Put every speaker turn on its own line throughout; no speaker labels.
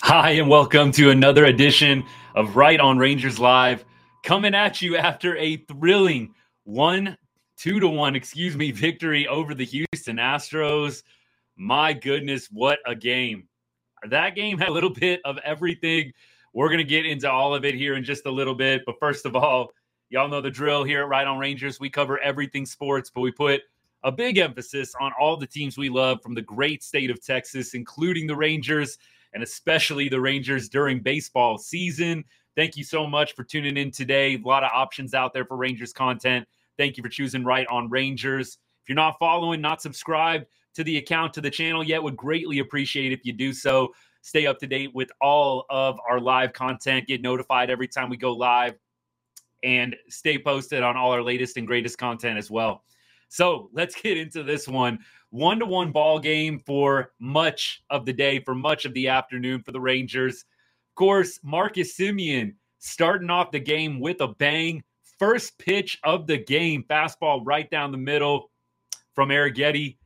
Hi, and welcome to another edition of Right on Rangers Live, coming at you after a thrilling 2-1 victory over the Houston Astros. My goodness, what a game. That game had a little bit of everything. We're going to get into all of it here in just a little bit. But first of all, y'all know the drill here at Right on Rangers. We cover everything sports, but we put a big emphasis on all the teams we love from the great state of Texas, including the Rangers, and especially the Rangers during baseball season. Thank you so much for tuning in today. A lot of options out there for Rangers content. Thank you for choosing Right on Rangers. If you're not following, not subscribed to the account, to the channel yet, would greatly appreciate if you do so. Stay up to date with all of our live content. Get notified every time we go live. And stay posted on all our latest and greatest content as well. So let's get into this one. 1-1 ball game for much of the day, for much of the afternoon for the Rangers. Of course, Marcus Semien starting off the game with a bang. First pitch of the game, fastball right down the middle from Arrighetti.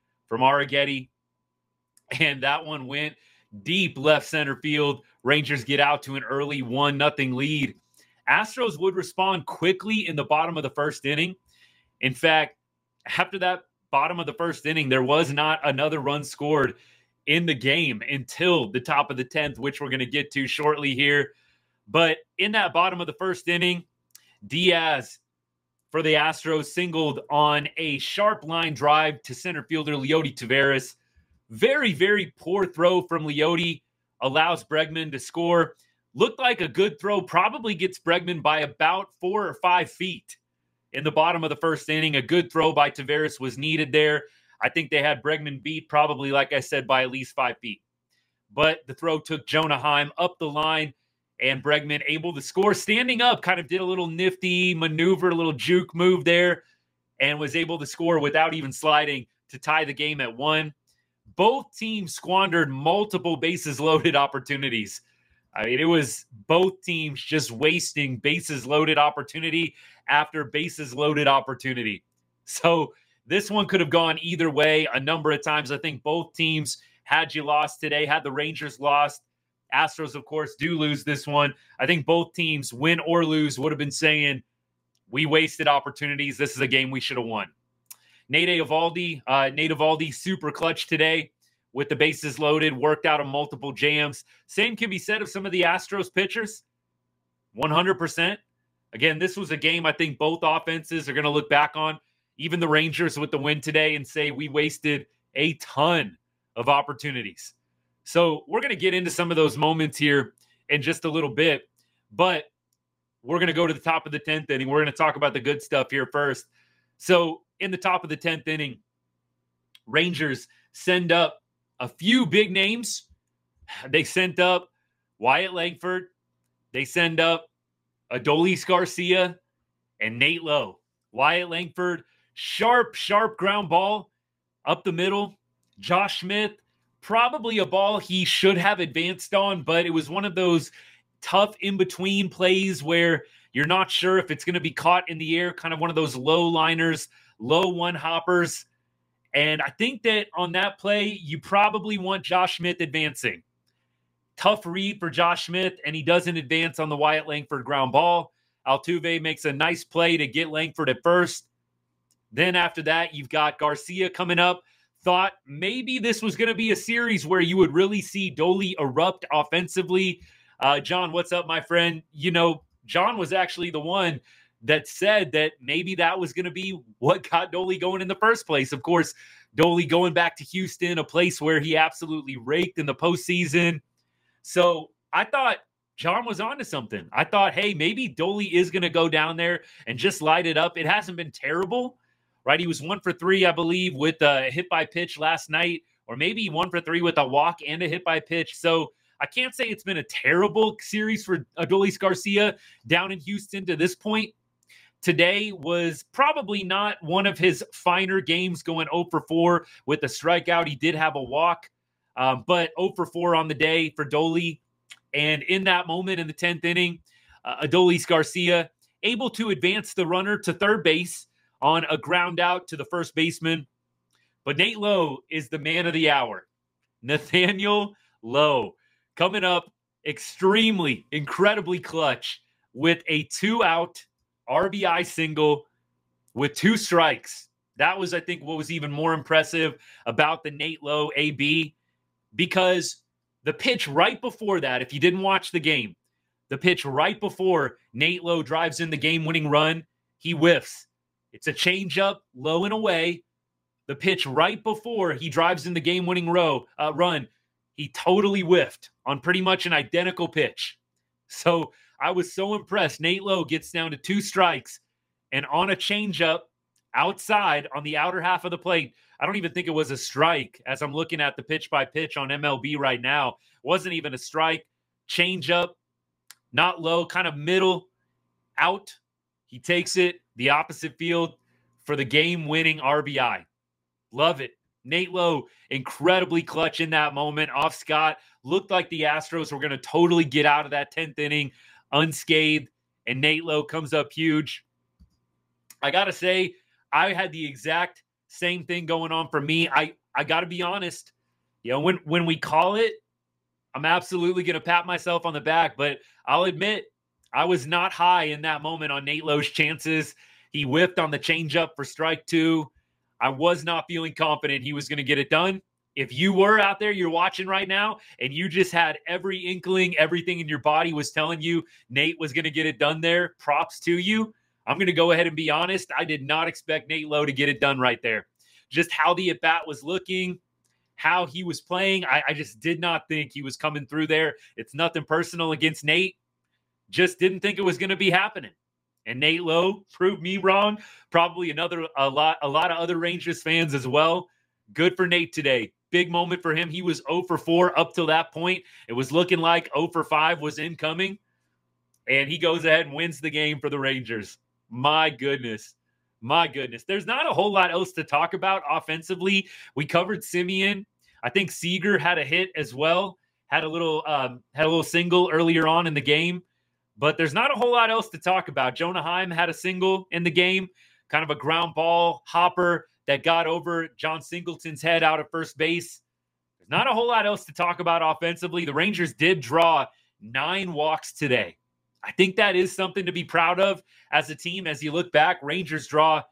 And that one went deep left center field. Rangers get out to an early 1-0 lead. Astros would respond quickly in the bottom of the first inning. In fact, after that bottom of the first inning, there was not another run scored in the game until the top of the 10th, which we're going to get to shortly here. But in that bottom of the first inning, Diaz for the Astros singled on a sharp line drive to center fielder Leody Taveras. Very, very poor throw from Leody, allows Bregman to score. Looked like a good throw, probably gets Bregman by about 4 or 5 feet. In the bottom of the first inning, a good throw by Taveras was needed there. I think they had Bregman beat probably, like I said, by at least 5 feet. But the throw took Jonah Heim up the line, and Bregman able to score. Standing up, kind of did a little nifty maneuver, a little juke move there, and was able to score without even sliding to tie the game at 1. Both teams squandered multiple bases-loaded opportunities. I mean, it was both teams just wasting bases-loaded opportunity after bases-loaded opportunity. So this one could have gone either way a number of times. I think both teams, had you lost today, had the Rangers lost, Astros, of course, do lose this one. I think both teams, win or lose, would have been saying, we wasted opportunities. This is a game we should have won. Nate Eovaldi, super clutch today with the bases loaded, worked out of multiple jams. Same can be said of some of the Astros pitchers. 100%. Again, this was a game I think both offenses are going to look back on, even the Rangers with the win today, and say we wasted a ton of opportunities. So we're going to get into some of those moments here in just a little bit, but we're going to go to the top of the 10th inning. We're going to talk about the good stuff here first. So in the top of the 10th inning, Rangers send up a few big names. They sent up Wyatt Langford. They send up Adolis Garcia and Nate Lowe. Wyatt Langford, sharp ground ball up the middle. Josh Smith, probably a ball he should have advanced on, but it was one of those tough in-between plays where you're not sure if it's going to be caught in the air, kind of one of those low liners, low one-hoppers. And I think that on that play, you probably want Josh Smith advancing. Tough read for Josh Smith, and he doesn't advance on the Wyatt Langford ground ball. Altuve makes a nice play to get Langford at first. Then after that, you've got Garcia coming up. Thought maybe this was going to be a series where you would really see Dolly erupt offensively. John, what's up, my friend? You know, John was actually the one that said that maybe that was going to be what got Dolly going in the first place. Of course, Dolly going back to Houston, a place where he absolutely raked in the postseason. So I thought John was onto something. I thought, hey, maybe Dolly is going to go down there and just light it up. It hasn't been terrible, right? He was 1 for 3, I believe, with a hit by pitch last night, or maybe 1 for 3 with a walk and a hit by pitch. So I can't say it's been a terrible series for Adolis Garcia down in Houston to this point. Today was probably not one of his finer games, going 0 for 4 with a strikeout. He did have a walk, but 0 for 4 on the day for Dolly. And in that moment in the 10th inning, Adolis Garcia able to advance the runner to third base on a ground out to the first baseman. But Nate Lowe is the man of the hour. Nathaniel Lowe coming up incredibly clutch with a 2-out RBI single with 2 strikes. That was, I think, what was even more impressive about the Nate Lowe AB, because the pitch right before that, if you didn't watch the game, the pitch right before Nate Lowe drives in the game-winning run, he whiffs. It's a changeup, low and away. The pitch right before he drives in the game-winning run, he totally whiffed on pretty much an identical pitch. So I was so impressed. Nate Lowe gets down to 2 strikes, and on a changeup outside on the outer half of the plate, I don't even think it was a strike as I'm looking at the pitch-by-pitch on MLB right now. It wasn't even a strike. Changeup, not low, kind of middle, out. He takes it the opposite field for the game-winning RBI. Love it. Nate Lowe, incredibly clutch in that moment off Scott. Looked like the Astros were going to totally get out of that 10th inning unscathed, and Nate Lowe comes up huge. I got to say, I had the exact same thing going on for me. I got to be honest. You know, when we call it, I'm absolutely going to pat myself on the back, but I'll admit I was not high in that moment on Nate Lowe's chances. He whiffed on the changeup for strike 2. I was not feeling confident he was going to get it done. If you were out there, you're watching right now, and you just had every inkling, everything in your body was telling you Nate was going to get it done there, props to you. I'm going to go ahead and be honest. I did not expect Nate Lowe to get it done right there. Just how the at-bat was looking, how he was playing, I just did not think he was coming through there. It's nothing personal against Nate. Just didn't think it was going to be happening. And Nate Lowe proved me wrong. Probably a lot of other Rangers fans as well. Good for Nate today. Big moment for him. He was 0 for 4 up till that point. It was looking like 0 for 5 was incoming. And he goes ahead and wins the game for the Rangers. My goodness. My goodness. There's not a whole lot else to talk about offensively. We covered Semien. I think Seager had a hit as well. Had a little single earlier on in the game. But there's not a whole lot else to talk about. Jonah Heim had a single in the game, kind of a ground ball hopper that got over John Singleton's head out at first base. There's not a whole lot else to talk about offensively. The Rangers did draw 9 walks today. I think that is something to be proud of as a team. As you look back, Rangers draw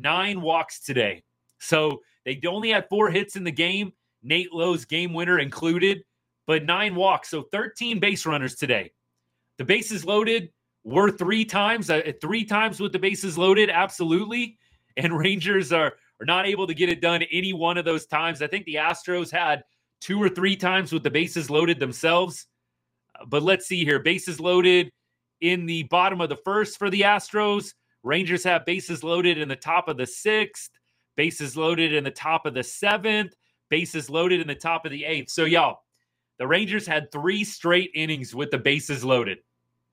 9 walks today. So they only had 4 hits in the game, Nate Lowe's game winner included, but 9 walks. So 13 base runners today. The bases loaded were 3 times, 3 times with the bases loaded, absolutely. And Rangers are not able to get it done any one of those times. I think the Astros had 2 or 3 times with the bases loaded themselves. But let's see here. Bases loaded in the bottom of the first for the Astros. Rangers have bases loaded in the top of the 6th, bases loaded in the top of the 7th, bases loaded in the top of the 8th. So, y'all, the Rangers had 3 straight innings with the bases loaded.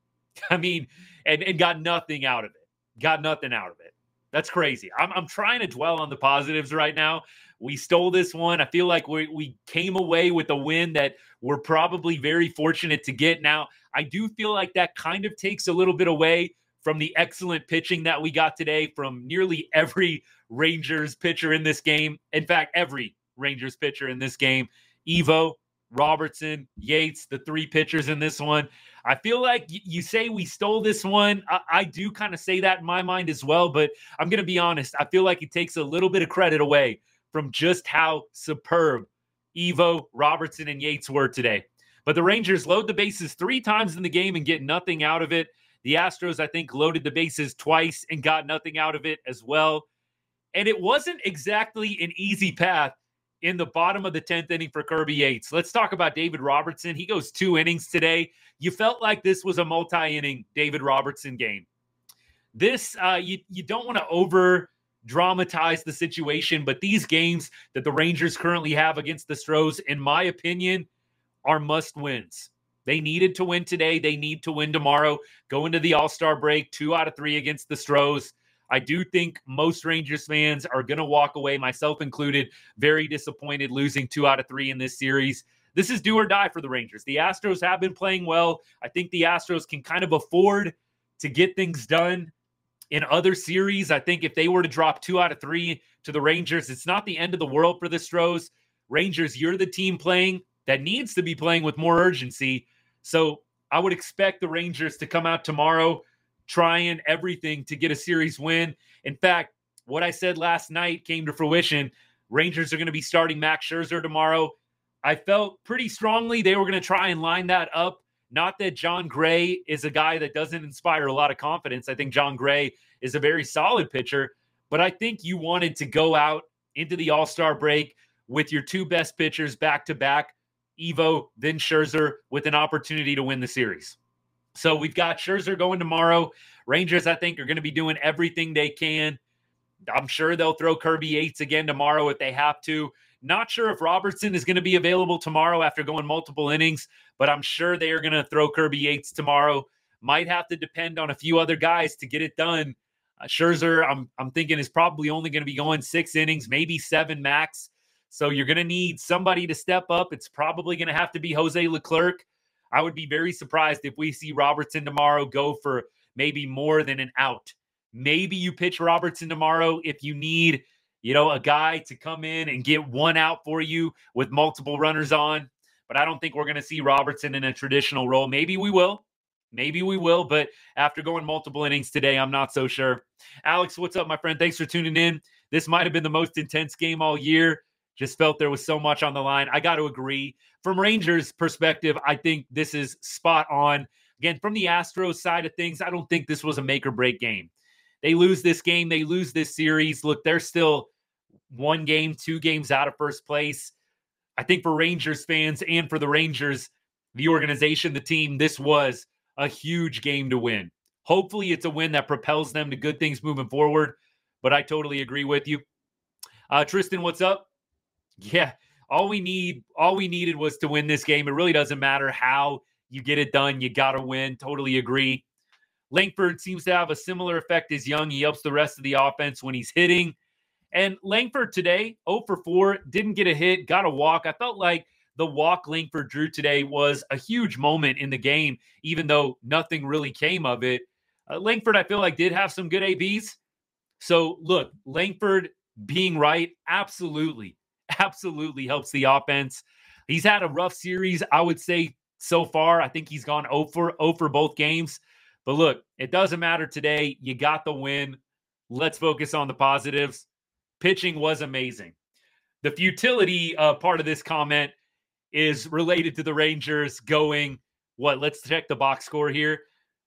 I mean, and got nothing out of it. Got nothing out of it. That's crazy. I'm trying to dwell on the positives right now. We stole this one. I feel like we came away with a win that we're probably very fortunate to get. Now, I do feel like that kind of takes a little bit away from the excellent pitching that we got today from nearly every Rangers pitcher in this game. In fact, every Rangers pitcher in this game. Evo, Robertson, Yates, the 3 pitchers in this one. I feel like you say we stole this one. I do kind of say that in my mind as well, but I'm going to be honest. I feel like it takes a little bit of credit away from just how superb Evo, Robertson, and Yates were today. But the Rangers load the bases 3 times in the game and get nothing out of it. The Astros, I think, loaded the bases twice and got nothing out of it as well. And it wasn't exactly an easy path in the bottom of the 10th inning for Kirby Yates. Let's talk about David Robertson. He goes 2 innings today. You felt like this was a multi-inning David Robertson game. This, you don't want to over-dramatize the situation, but these games that the Rangers currently have against the Stros, in my opinion, are must-wins. They needed to win today. They need to win tomorrow. Go into the All-Star break, 2 out of 3 against the Stros. I do think most Rangers fans are going to walk away, myself included, very disappointed losing 2 out of 3 in this series. This is do or die for the Rangers. The Astros have been playing well. I think the Astros can kind of afford to get things done in other series. I think if they were to drop 2 out of 3 to the Rangers, it's not the end of the world for the Stros. Rangers, you're the team playing that needs to be playing with more urgency. So I would expect the Rangers to come out tomorrow trying everything to get a series win. In fact, what I said last night came to fruition. Rangers are going to be starting Max Scherzer tomorrow. I felt pretty strongly they were going to try and line that up. Not that Jon Gray is a guy that doesn't inspire a lot of confidence. I think Jon Gray is a very solid pitcher, but I think you wanted to go out into the All-Star break with your two best pitchers back-to-back, Evo, then Scherzer, with an opportunity to win the series. So we've got Scherzer going tomorrow. Rangers, I think, are going to be doing everything they can. I'm sure they'll throw Kirby Yates again tomorrow if they have to. Not sure if Robertson is going to be available tomorrow after going multiple innings, but I'm sure they are going to throw Kirby Yates tomorrow. Might have to depend on a few other guys to get it done. Scherzer, I'm thinking, is probably only going to be going 6 innings, maybe 7 max. So you're going to need somebody to step up. It's probably going to have to be Jose Leclerc. I would be very surprised if we see Robertson tomorrow go for maybe more than an out. Maybe you pitch Robertson tomorrow if you need, a guy to come in and get 1 out for you with multiple runners on. But I don't think we're going to see Robertson in a traditional role. Maybe we will. But after going multiple innings today, I'm not so sure. Alex, what's up, my friend? Thanks for tuning in. This might have been the most intense game all year. Just felt there was so much on the line. I got to agree. From Rangers' perspective, I think this is spot on. Again, from the Astros side of things, I don't think this was a make or break game. They lose this game. They lose this series. Look, they're still 1 game, 2 games out of first place. I think for Rangers fans and for the Rangers, the organization, the team, this was a huge game to win. Hopefully it's a win that propels them to good things moving forward, but I totally agree with you. Tristan, what's up? Yeah, all we needed was to win this game. It really doesn't matter how you get it done. You got to win. Totally agree. Langford seems to have a similar effect as Young. He helps the rest of the offense when he's hitting. And Langford today, 0 for 4, didn't get a hit, got a walk. I felt like the walk Langford drew today was a huge moment in the game, even though nothing really came of it. Langford, I feel like, did have some good ABs. So, look, Langford being right absolutely helps the offense. He's had a rough series, I would say, so far. I think he's gone 0 for both games. But look, it doesn't matter today. You got the win. Let's focus on the positives. Pitching was amazing. The futility part of this comment is related to the Rangers going, let's check the box score here.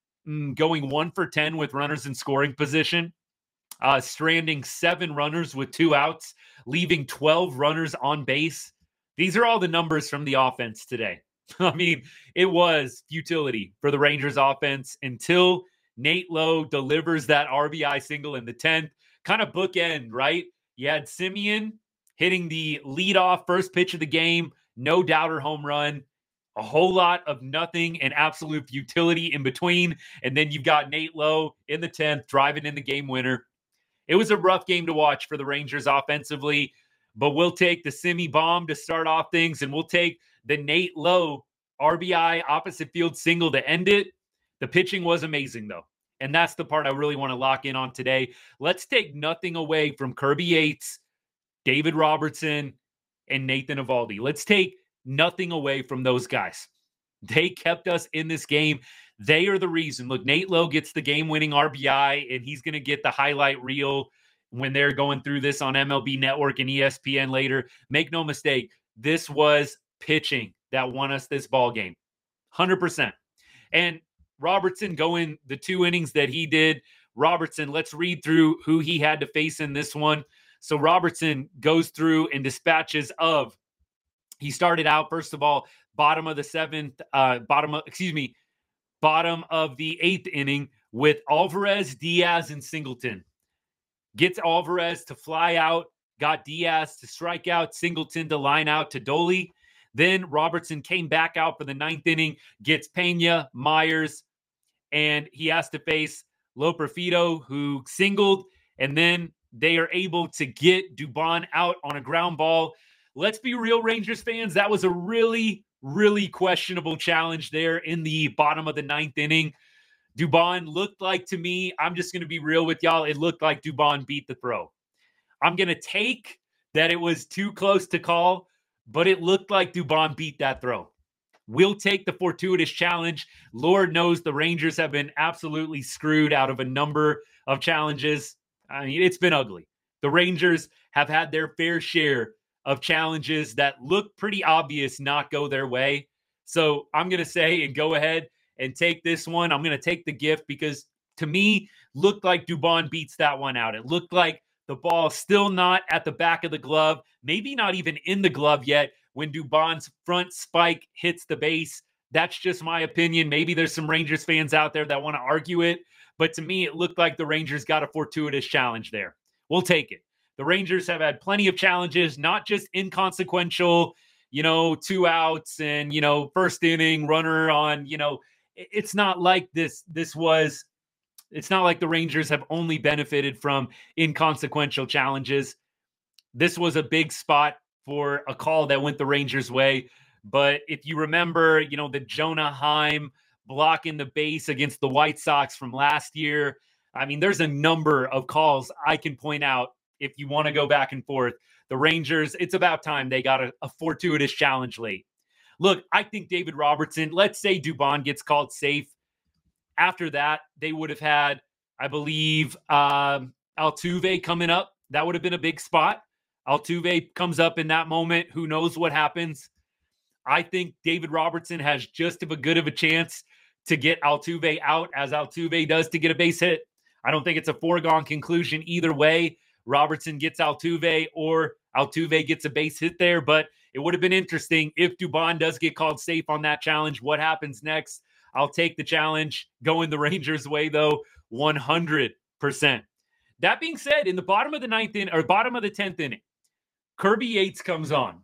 Going 1 for 10 with runners in scoring position. Stranding 7 runners with 2 outs. Leaving 12 runners on base. These are all the numbers from the offense today. I mean, it was futility for the Rangers offense until Nate Lowe delivers that RBI single in the 10th. Kind of bookend, right? You had Semien hitting the leadoff first pitch of the game, no doubter home run, a whole lot of nothing and absolute futility in between. And then you've got Nate Lowe in the 10th driving in the game winner. It was a rough game to watch for the Rangers offensively, but we'll take the Semi bomb to start off things, and we'll take the Nate Lowe RBI opposite field single to end it. The pitching was amazing, though. And that's the part I really want to lock in on today. Let's take nothing away from Kirby Yates, David Robertson, and Nathan Eovaldi. Let's take nothing away from those guys. They kept us in this game. They are the reason. Look, Nate Lowe gets the game-winning RBI, and he's going to get the highlight reel when they're going through this on MLB Network and ESPN later. Make no mistake, this was pitching that won us this ball game. 100%. And Robertson going the 2 innings that he did. Robertson, let's read through who he had to face in this one. So Robertson goes through and dispatches of, he started out, first of all, bottom of the 8th inning with Alvarez, Diaz, and Singleton. Gets Alvarez to fly out, got Diaz to strike out, Singleton to line out to Dolly. Then Robertson came back out for the 9th inning, gets Pena, Myers, and he has to face Loperfido, who singled, and then they are able to get Dubon out on a ground ball. Let's be real, Rangers fans. That was a really, really questionable challenge there in the bottom of the 9th inning. Dubon looked like, to me, I'm just going to be real with y'all, it looked like Dubon beat the throw. I'm going to take that it was too close to call, but it looked like Dubon beat that throw. We'll take the fortuitous challenge. Lord knows the Rangers have been absolutely screwed out of a number of challenges. I mean, it's been ugly. The Rangers have had their fair share of challenges that look pretty obvious not go their way. So I'm going to say and go ahead and take this one. I'm going to take the gift because to me, looked like Dubon beats that one out. It looked like the ball still not at the back of the glove, maybe not even in the glove yet when Dubon's front spike hits the base. That's just my opinion. Maybe there's some Rangers fans out there that want to argue it, but to me, it looked like the Rangers got a fortuitous challenge there. We'll take it. The Rangers have had plenty of challenges, not just inconsequential, 2 outs and, first inning runner on, it's not like this was. It's not like the Rangers have only benefited from inconsequential challenges. This was a big spot for a call that went the Rangers' way. But if you remember, the Jonah Heim blocking the base against the White Sox from last year, I mean, there's a number of calls I can point out if you want to go back and forth. The Rangers, it's about time they got a fortuitous challenge late. Look, I think David Robertson, let's say Dubon gets called safe. After that, they would have had, I believe, Altuve coming up. That would have been a big spot. Altuve comes up in that moment. Who knows what happens? I think David Robertson has just as good of a chance to get Altuve out as Altuve does to get a base hit. I don't think it's a foregone conclusion either way. Robertson gets Altuve or Altuve gets a base hit there, but it would have been interesting if Dubon does get called safe on that challenge. What happens next? I'll take the challenge. Going the Rangers' way, though, 100%. That being said, in the bottom of the 10th inning, Kirby Yates comes on.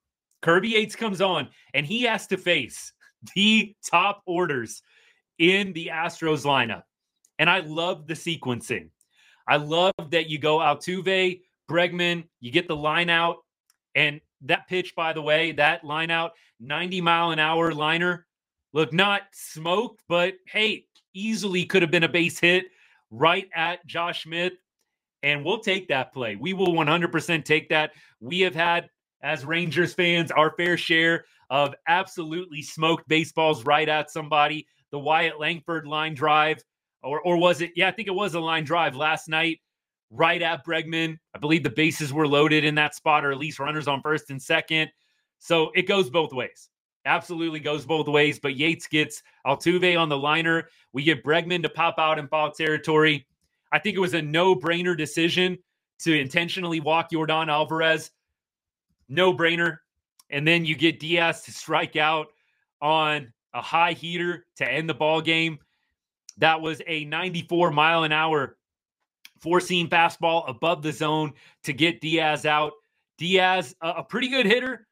And he has to face the top orders in the Astros lineup. And I love the sequencing. I love that you go Altuve, Bregman, you get the line out. And that pitch, by the way, that line out, 90-mile-an-hour liner, look, not smoked, but hey, easily could have been a base hit right at Josh Smith. And we'll take that play. We will 100% take that. We have had, as Rangers fans, our fair share of absolutely smoked baseballs right at somebody. The Wyatt Langford line drive, or was it? Yeah, I think it was a line drive last night right at Bregman. I believe the bases were loaded in that spot, or at least runners on first and second. So it goes both ways. Absolutely goes both ways, but Yates gets Altuve on the liner. We get Bregman to pop out in foul territory. I think it was a no-brainer decision to intentionally walk Yordan Alvarez. No-brainer. And then you get Diaz to strike out on a high heater to end the ball game. That was a 94-mile-an-hour four-seam fastball above the zone to get Diaz out. Diaz, a pretty good hitter,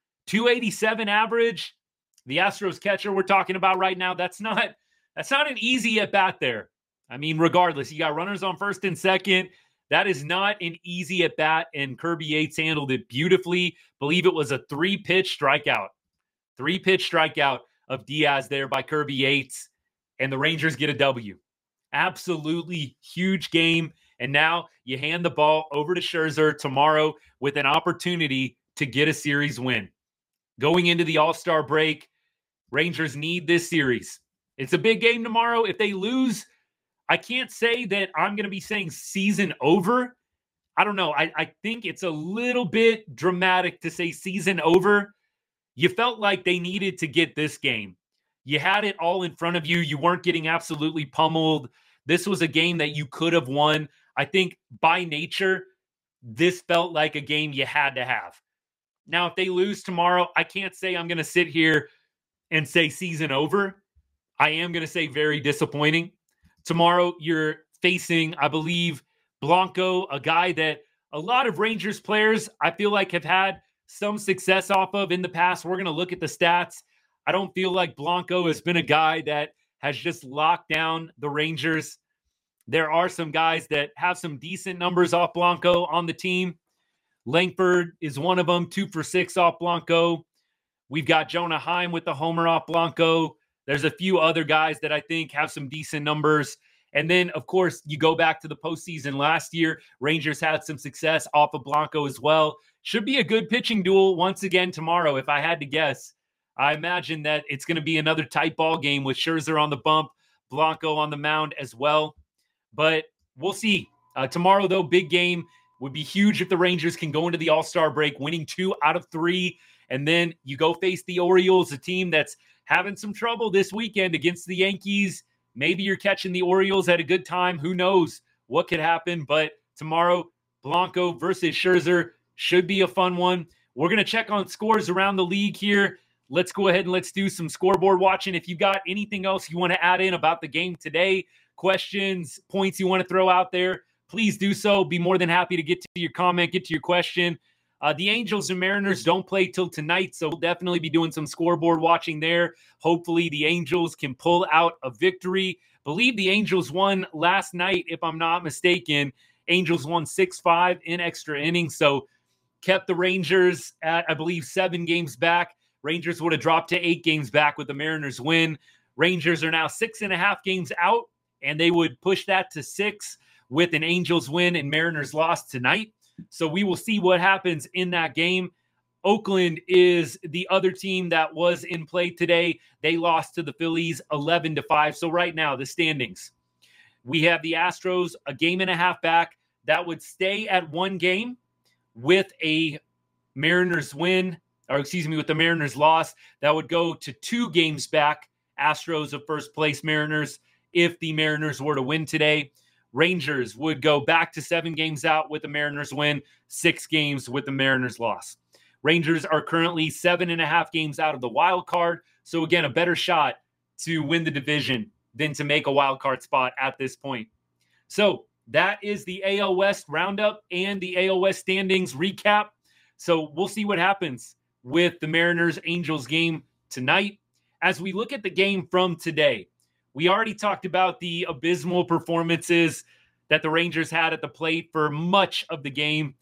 287 average. The Astros catcher we're talking about right now, that's not an easy at-bat there. I mean, regardless, you got runners on first and second. That is not an easy at-bat, and Kirby Yates handled it beautifully. Believe it was a three-pitch strikeout. Three-pitch strikeout of Diaz there by Kirby Yates, and the Rangers get a W. Absolutely huge game, and now you hand the ball over to Scherzer tomorrow with an opportunity to get a series win. Going into the All-Star break, Rangers need this series. It's a big game tomorrow. If they lose, I can't say that I'm going to be saying season over. I don't know. I think it's a little bit dramatic to say season over. You felt like they needed to get this game. You had it all in front of you. You weren't getting absolutely pummeled. This was a game that you could have won. I think by nature, this felt like a game you had to have. Now, if they lose tomorrow, I can't say I'm going to sit here and say season over. I am going to say very disappointing. Tomorrow, you're facing, I believe, Blanco, a guy that a lot of Rangers players, I feel like, have had some success off of in the past. We're going to look at the stats. I don't feel like Blanco has been a guy that has just locked down the Rangers. There are some guys that have some decent numbers off Blanco on the team. Langford is one of them, 2 for 6 off Blanco. We've got Jonah Heim with the homer off Blanco. There's a few other guys that I think have some decent numbers. And then, of course, you go back to the postseason last year. Rangers had some success off of Blanco as well. Should be a good pitching duel once again tomorrow, if I had to guess. I imagine that it's going to be another tight ball game with Scherzer on the bump, Blanco on the mound as well. But we'll see. Tomorrow, though, big game. Would be huge if the Rangers can go into the All-Star break winning 2 out of 3. And then you go face the Orioles, a team that's having some trouble this weekend against the Yankees. Maybe you're catching the Orioles at a good time. Who knows what could happen? But tomorrow, Blanco versus Scherzer should be a fun one. We're going to check on scores around the league here. Let's go ahead and let's do some scoreboard watching. If you got anything else you want to add in about the game today, questions, points you want to throw out there, please do so. Be more than happy to get to your comment, get to your question. The Angels and Mariners don't play till tonight, so we'll definitely be doing some scoreboard watching there. Hopefully the Angels can pull out a victory. Believe the Angels won last night, if I'm not mistaken. Angels won 6-5 in extra innings, so kept the Rangers at, I believe, 7 games back. Rangers would have dropped to 8 games back with the Mariners win. Rangers are now 6.5 games out, and they would push that to 6 with an Angels win and Mariners loss tonight. So we will see what happens in that game. Oakland is the other team that was in play today. They lost to the Phillies 11-5. So right now, the standings. We have the Astros a game and a half back. That would stay at 1 game with a Mariners win, or excuse me, with the Mariners loss. That would go to 2 games back. Astros of first place, Mariners, if the Mariners were to win today. Rangers would go back to 7 games out with the Mariners win, 6 games with the Mariners loss. Rangers are currently 7.5 games out of the wild card. So again, a better shot to win the division than to make a wild card spot at this point. So that is the AL West roundup and the AL West standings recap. So we'll see what happens with the Mariners-Angels game tonight. As we look at the game from today, we already talked about the abysmal performances that the Rangers had at the plate for much of the game.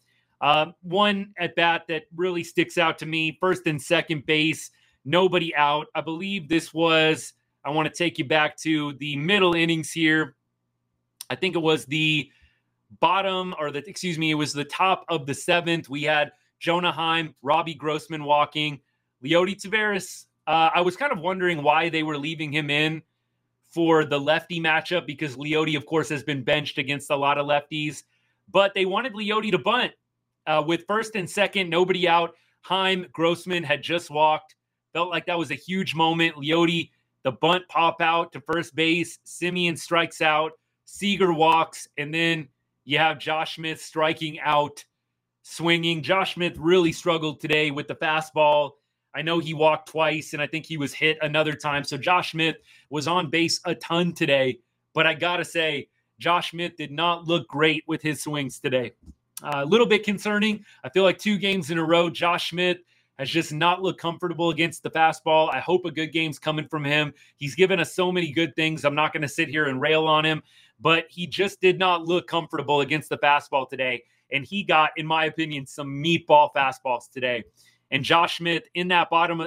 One at bat that really sticks out to me, first and second base, nobody out. I believe this was, I want to take you back to the middle innings here. I think it was the bottom, or the, excuse me, it was the top of the 7th. We had Jonah Heim, Robbie Grossman walking, Leody Taveras. I was kind of wondering why they were leaving him in for the lefty matchup, because Leody, of course, has been benched against a lot of lefties. But they wanted Leody to bunt. With first and second, nobody out. Heim, Grossman had just walked. Felt like that was a huge moment. Leody, the bunt pop out to first base. Semien strikes out. Seager walks. And then you have Josh Smith striking out, swinging. Josh Smith really struggled today with the fastball. I know he walked twice, and I think he was hit another time. So Josh Smith was on base a ton today. But I got to say, Josh Smith did not look great with his swings today. A little bit concerning. I feel like 2 games in a row, Josh Smith has just not looked comfortable against the fastball. I hope a good game's coming from him. He's given us so many good things. I'm not going to sit here and rail on him, but he just did not look comfortable against the fastball today. And he got, in my opinion, some meatball fastballs today. And Josh Smith in that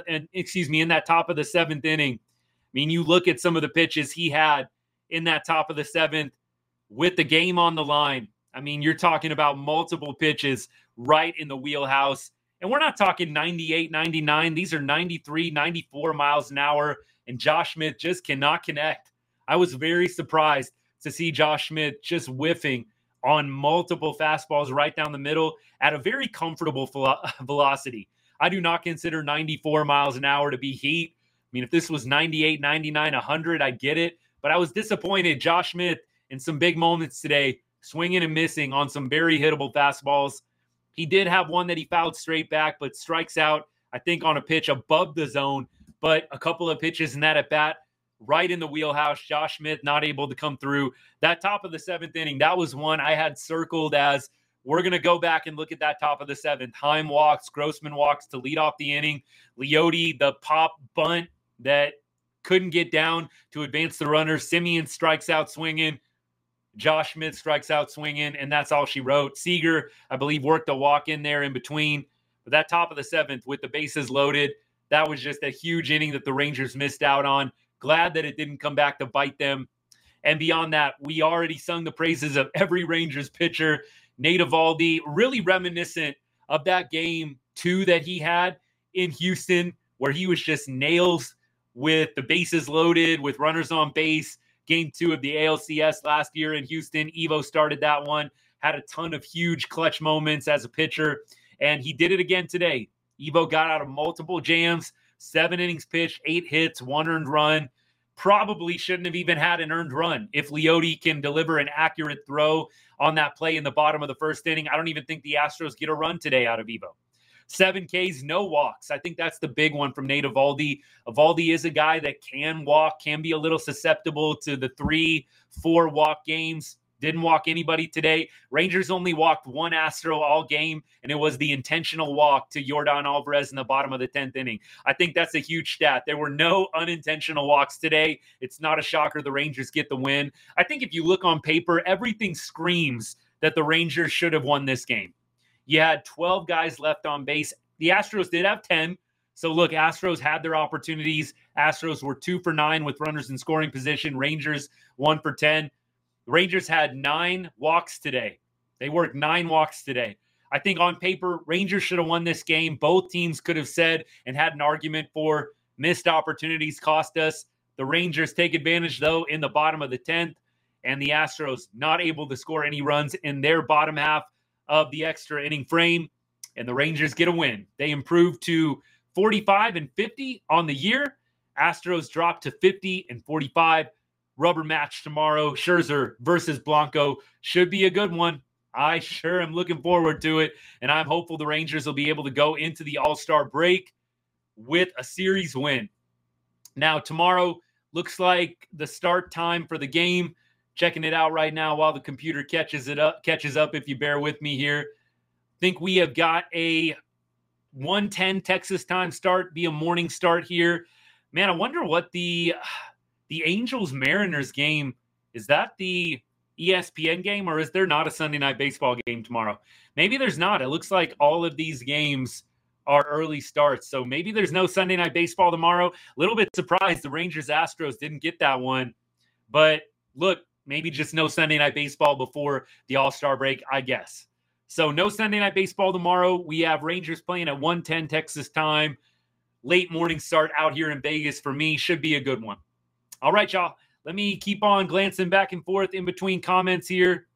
in that top of the 7th inning. I mean, you look at some of the pitches he had in that top of the 7th with the game on the line. I mean, you're talking about multiple pitches right in the wheelhouse. And we're not talking 98, 99. These are 93, 94 miles an hour. And Josh Smith just cannot connect. I was very surprised to see Josh Smith just whiffing on multiple fastballs right down the middle at a very comfortable velocity. I do not consider 94 miles an hour to be heat. I mean, if this was 98, 99, 100, I get it. But I was disappointed. Josh Smith in some big moments today, swinging and missing on some very hittable fastballs. He did have one that he fouled straight back, but strikes out, I think, on a pitch above the zone. But a couple of pitches in that at bat, right in the wheelhouse. Josh Smith not able to come through. That top of the 7th inning, that was one I had circled as we're going to go back and look at that top of the 7th. Heim walks, Grossman walks to lead off the inning. Leody, the pop bunt that couldn't get down to advance the runner. Semien strikes out swinging. Josh Smith strikes out swinging, and that's all she wrote. Seager, I believe, worked a walk in there in between. But that top of the 7th with the bases loaded, that was just a huge inning that the Rangers missed out on. Glad that it didn't come back to bite them. And beyond that, we already sung the praises of every Rangers pitcher. Nate Eovaldi, really reminiscent of that game 2 that he had in Houston where he was just nails with the bases loaded, with runners on base. Game 2 of the ALCS last year in Houston. Evo started that one, had a ton of huge clutch moments as a pitcher, and he did it again today. Evo got out of multiple jams, 7 innings pitched, 8 hits, 1 earned run. Probably shouldn't have even had an earned run. If Leote can deliver an accurate throw on that play in the bottom of the first inning, I don't even think the Astros get a run today out of Evo. 7 Ks, no walks. I think that's the big one from Nate Eovaldi. Eovaldi is a guy that can walk, can be a little susceptible to the 3-4 walk games. Didn't walk anybody today. Rangers only walked 1 Astro all game, and it was the intentional walk to Yordan Alvarez in the bottom of the 10th inning. I think that's a huge stat. There were no unintentional walks today. It's not a shocker the Rangers get the win. I think if you look on paper, everything screams that the Rangers should have won this game. You had 12 guys left on base. The Astros did have 10. So, look, Astros had their opportunities. Astros were 2 for 9 with runners in scoring position. Rangers 1 for 10. The Rangers had 9 walks today. They worked 9 walks today. I think on paper, Rangers should have won this game. Both teams could have said and had an argument for missed opportunities cost us. The Rangers take advantage, though, in the bottom of the 10th, and the Astros not able to score any runs in their bottom half of the extra inning frame, and the Rangers get a win. They improved to 45-50 on the year. Astros dropped to 50-45. Rubber match tomorrow. Scherzer versus Blanco should be a good one. I sure am looking forward to it, and I'm hopeful the Rangers will be able to go into the All-Star break with a series win. Now, tomorrow looks like the start time for the game. Checking it out right now while the computer catches up, if you bear with me here. Think we have got a 1:10 Texas time start, be a morning start here. Man, I wonder what the Angels-Mariners game, is that the ESPN game, or is there not a Sunday Night Baseball game tomorrow? Maybe there's not. It looks like all of these games are early starts, so maybe there's no Sunday Night Baseball tomorrow. A little bit surprised the Rangers-Astros didn't get that one, but look, maybe just no Sunday Night Baseball before the All-Star break, I guess. So no Sunday Night Baseball tomorrow. We have Rangers playing at 1:10 Texas time. Late morning start out here in Vegas for me. Should be a good one. All right, y'all. Let me keep on glancing back and forth in between comments here.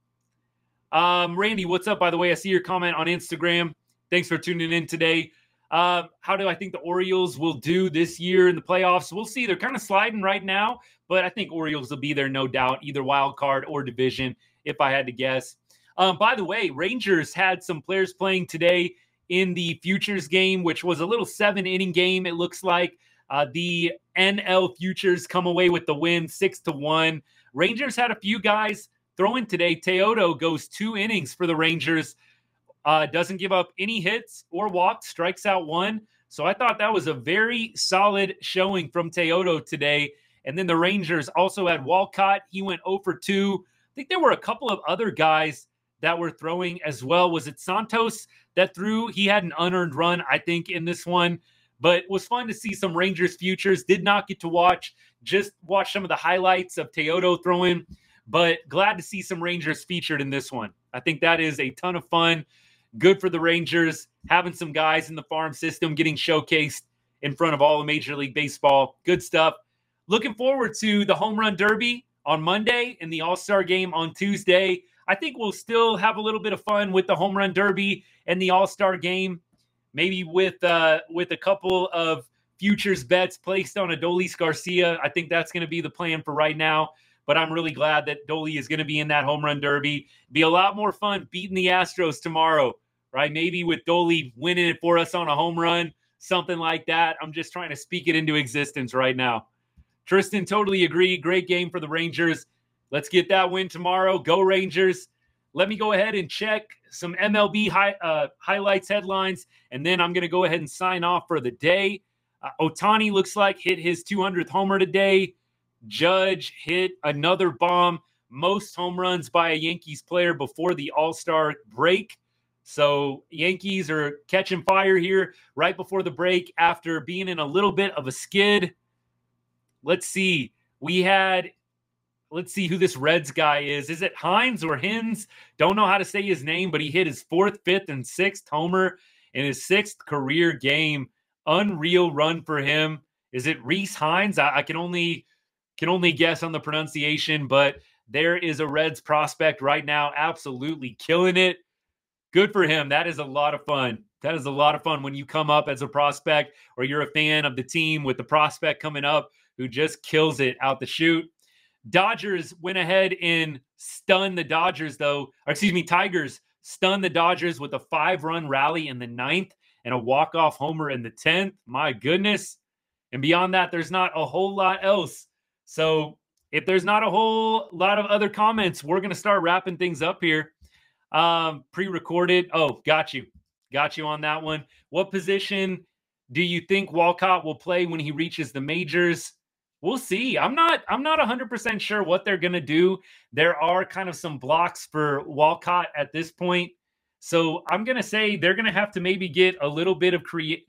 Randy, what's up, by the way? I see your comment on Instagram. Thanks for tuning in today. How do I think the Orioles will do this year in the playoffs? We'll see. They're kind of sliding right now, but I think Orioles will be there, no doubt, either wild card or division, if I had to guess. By the way, Rangers had some players playing today in the Futures game, which was a little 7-inning game, it looks like. The NL Futures come away with the win, 6-1. Rangers had a few guys throwing today. Teodo goes 2 innings for the Rangers. Doesn't give up any hits or walks, strikes out 1. So I thought that was a very solid showing from Teodo today. And then the Rangers also had Walcott. He went 0 for 2. I think there were a couple of other guys that were throwing as well. Was it Santos that threw? He had an unearned run, I think, in this one. But it was fun to see some Rangers Futures. Did not get to watch. Just watch some of the highlights of Teodo throwing. But glad to see some Rangers featured in this one. I think that is a ton of fun. Good for the Rangers. Having some guys in the farm system getting showcased in front of all of Major League Baseball. Good stuff. Looking forward to the Home Run Derby on Monday and the All-Star game on Tuesday. I think we'll still have a little bit of fun with the Home Run Derby and the All-Star game. Maybe with a couple of futures bets placed on Adolis Garcia. I think that's going to be the plan for right now. But I'm really glad that Dolly is going to be in that Home Run Derby. Be a lot more fun beating the Astros tomorrow, right? Maybe with Dolly winning it for us on a home run, something like that. I'm just trying to speak it into existence right now. Tristan, totally agree. Great game for the Rangers. Let's get that win tomorrow. Go Rangers. Let me go ahead and check some MLB highlights, headlines, and then I'm going to go ahead and sign off for the day. Ohtani looks like hit his 200th homer today. Judge hit another bomb. Most home runs by a Yankees player before the All-Star break. So Yankees are catching fire here right before the break after being in a little bit of a skid. Let's see. Let's see who this Reds guy is. Is it Hines or Hins? Don't know how to say his name, but he hit his 4th, 5th, and 6th homer in his 6th career game unreal run for him. Is it Reese Hines? I can only guess on the pronunciation, but there is a Reds prospect right now absolutely killing it. Good for him. That is a lot of fun. That is a lot of fun when you come up as a prospect or you're a fan of the team with the prospect coming up who just kills it out the chute. Dodgers went ahead and stunned the Dodgers, though. Or excuse me, Tigers stunned the Dodgers with a 5-run rally in the 9th and a walk-off homer in the 10th. My goodness. And beyond that, there's not a whole lot else. So if there's not a whole lot of other comments, we're going to start wrapping things up here. Pre-recorded. Oh, got you on that one. What position do you think Walcott will play when he reaches the majors? We'll see. I'm not 100% sure what they're going to do. There are kind of some blocks for Walcott at this point. So I'm going to say they're going to have to maybe get a little bit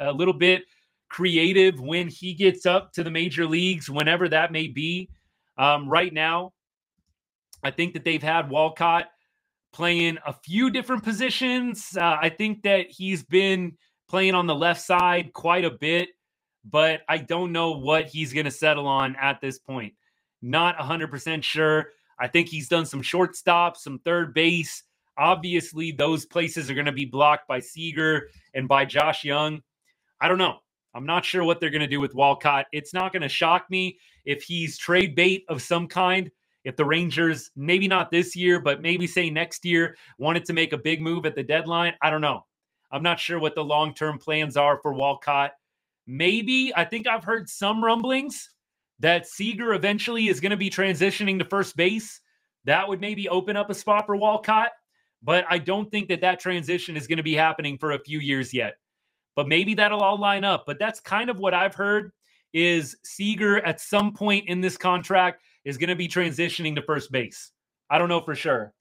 creative when he gets up to the major leagues, whenever that may be. Right now, I think that they've had Walcott playing a few different positions. I think that he's been playing on the left side quite a bit, but I don't know what he's going to settle on at this point. Not 100% sure. I think he's done some shortstop, some third base. Obviously, those places are going to be blocked by Seager and by Josh Young. I don't know. I'm not sure what they're going to do with Walcott. It's not going to shock me if he's trade bait of some kind. If the Rangers, maybe not this year, but maybe say next year, wanted to make a big move at the deadline. I don't know. I'm not sure what the long-term plans are for Walcott. Maybe, I think I've heard some rumblings that Seager eventually is going to be transitioning to first base. That would maybe open up a spot for Walcott, but I don't think that transition is going to be happening for a few years yet. But maybe that'll all line up. But that's kind of what I've heard, is Seager at some point in this contract is going to be transitioning to first base. I don't know for sure.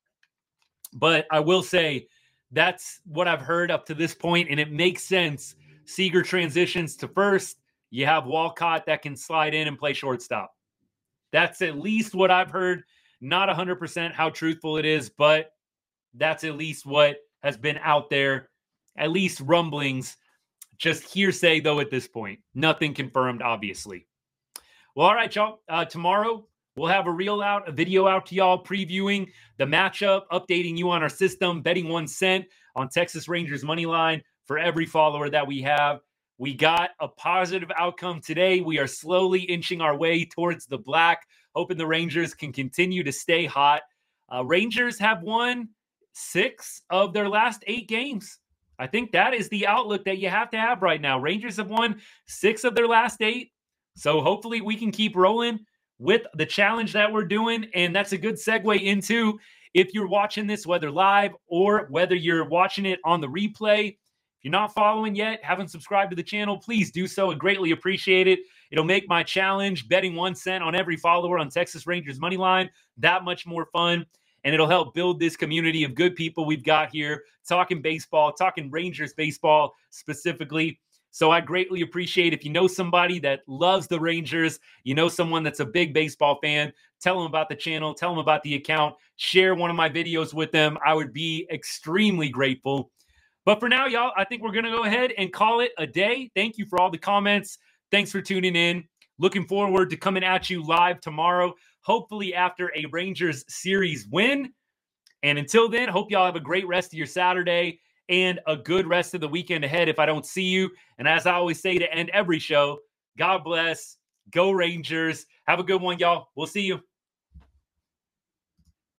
But I will say that's what I've heard up to this point, and it makes sense. Seager transitions to first. You have Walcott that can slide in and play shortstop. That's at least what I've heard. Not 100% how truthful it is, but that's at least what has been out there. At least rumblings. Just hearsay, though, at this point. Nothing confirmed, obviously. Well, all right, y'all. Tomorrow, we'll have a video out to y'all previewing the matchup, updating you on our system, betting 1 cent on Texas Rangers money line for every follower that we have. We got a positive outcome today. We are slowly inching our way towards the black, hoping the Rangers can continue to stay hot. Rangers have won 6 of their last 8 games. I think that is the outlook that you have to have right now. Rangers have won 6 of their last 8. So hopefully we can keep rolling with the challenge that we're doing. And that's a good segue into, if you're watching this, whether live or whether you're watching it on the replay, if you're not following yet, haven't subscribed to the channel, please do so. I greatly appreciate it. It'll make my challenge, betting 1 cent on every follower on Texas Rangers money line, that much more fun. And it'll help build this community of good people we've got here, talking baseball, talking Rangers baseball specifically. So I greatly appreciate if you know somebody that loves the Rangers, you know someone that's a big baseball fan, tell them about the channel, tell them about the account, share one of my videos with them. I would be extremely grateful. But for now, y'all, I think we're going to go ahead and call it a day. Thank you for all the comments. Thanks for tuning in. Looking forward to coming at you live tomorrow, hopefully after a Rangers series win. And until then, hope y'all have a great rest of your Saturday and a good rest of the weekend ahead if I don't see you. And as I always say to end every show, God bless, go Rangers. Have a good one, y'all. We'll see you.